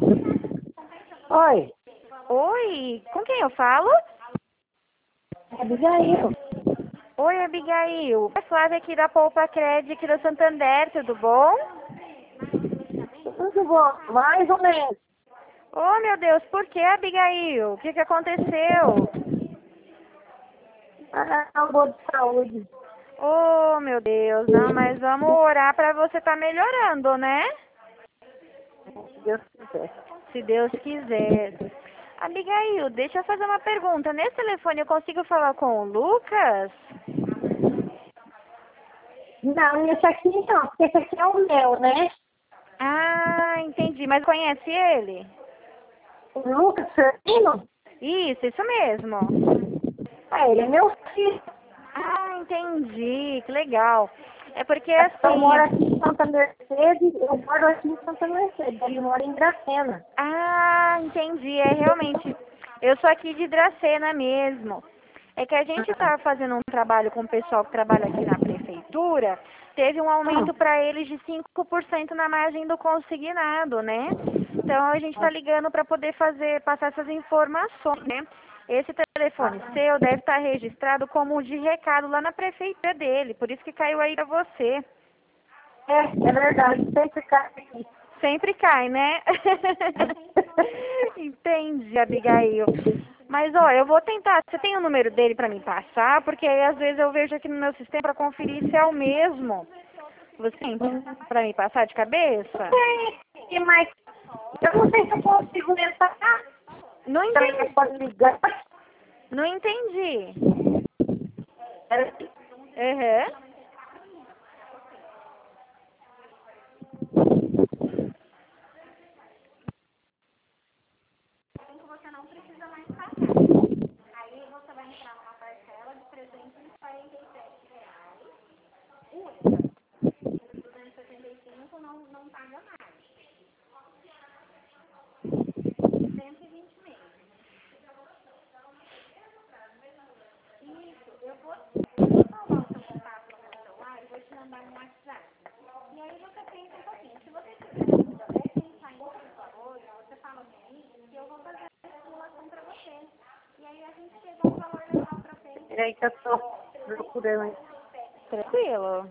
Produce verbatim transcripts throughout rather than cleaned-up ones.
Oi, Oi, com quem eu falo? é Abigail. Oi, Abigail. É Flávia aqui da Poupa Cred, aqui da Santander, tudo bom? Tudo bom? Mais ou menos. Oh, meu Deus, por que, Abigail? O que, que aconteceu? Ah, é um bom de saúde. Oh, meu Deus, não, mas vamos orar para você estar melhorando, né? Se Deus quiser. Se Deus quiser. Abigail, deixa eu fazer uma pergunta. Nesse telefone eu consigo falar com o Lucas? Não, esse aqui não, porque esse aqui é o meu, né? Ah, entendi. Mas conhece ele? O Lucas Firmino, Isso, isso mesmo. ah, ele é meu filho. Ah, entendi. Que legal. É porque Eu moro assim. aqui em Santa Mercedes, eu moro aqui em Santa Mercedes, ele mora em Dracena. Ah, entendi. É realmente. Eu sou aqui de Dracena mesmo. É que a gente está fazendo um trabalho com o pessoal que trabalha aqui na prefeitura. Teve um aumento para eles de cinco por cento na margem do consignado, né? Então a gente está ligando para poder fazer, passar essas informações, né? Esse telefone seu deve estar registrado como de recado lá na prefeitura dele, por isso que caiu aí para você. É, é verdade, sempre cai aqui. Sempre cai, né? Entendi, Abigail. Mas, ó, eu vou tentar. Você tem o número dele para me passar? Porque aí, às vezes, eu vejo aqui no meu sistema para conferir se é o mesmo. Você tem para me passar de cabeça? E mais, eu não sei se eu consigo entrar. Não Também entendi. pode ligar. Não entendi. Peraí. Uhum. Peraí que eu tô procurando. Tranquilo.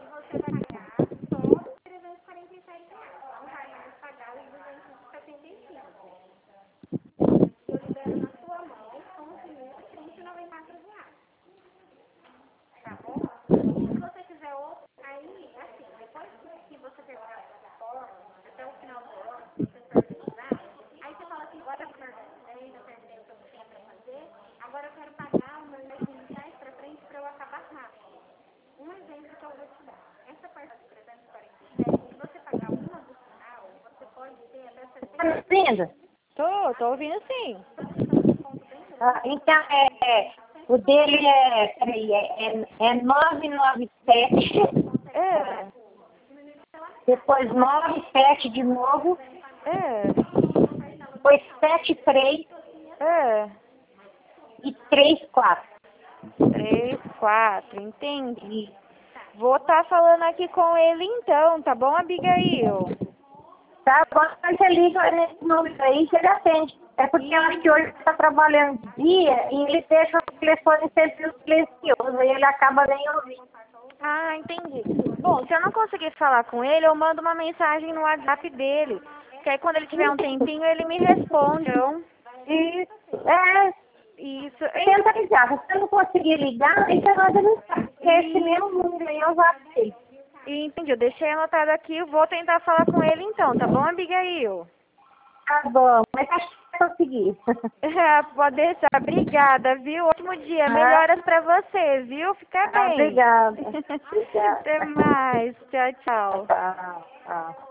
Tá me ouvindo? Tô, tô ouvindo sim. Ah, então, é, é, o dele é, peraí, é, é, é nove nove sete, É, depois nove sete de novo, é, depois sete três é. e três quatro. Três, quatro, entendi. E Vou estar falando aqui com ele então, tá bom, Abigail? tá bom, mas você liga nesse número aí que ele atende. É porque eu acho que hoje ele está trabalhando de dia e ele deixa o telefone sempre silencioso e ele acaba nem ouvindo. Ah, entendi. Bom, se eu não conseguir falar com ele, eu mando uma mensagem no WhatsApp dele. Que aí quando ele tiver um tempinho, ele me responde. Então, Isso, é, isso. En- tenta ligar. Se você não conseguir ligar, aí você manda mensagem. Porque esse e- mesmo número aí eu já sei. Entendi, eu deixei anotado aqui, eu vou tentar falar com ele então, tá bom, Abigail? Tá bom, mas acho que vai conseguir. Pode deixar. Obrigada, viu? Ótimo dia. Ah, Melhoras pra você, viu? Fica ah, bem. obrigada. Até Obrigada. mais. Tchau, tchau. Tchau, tchau.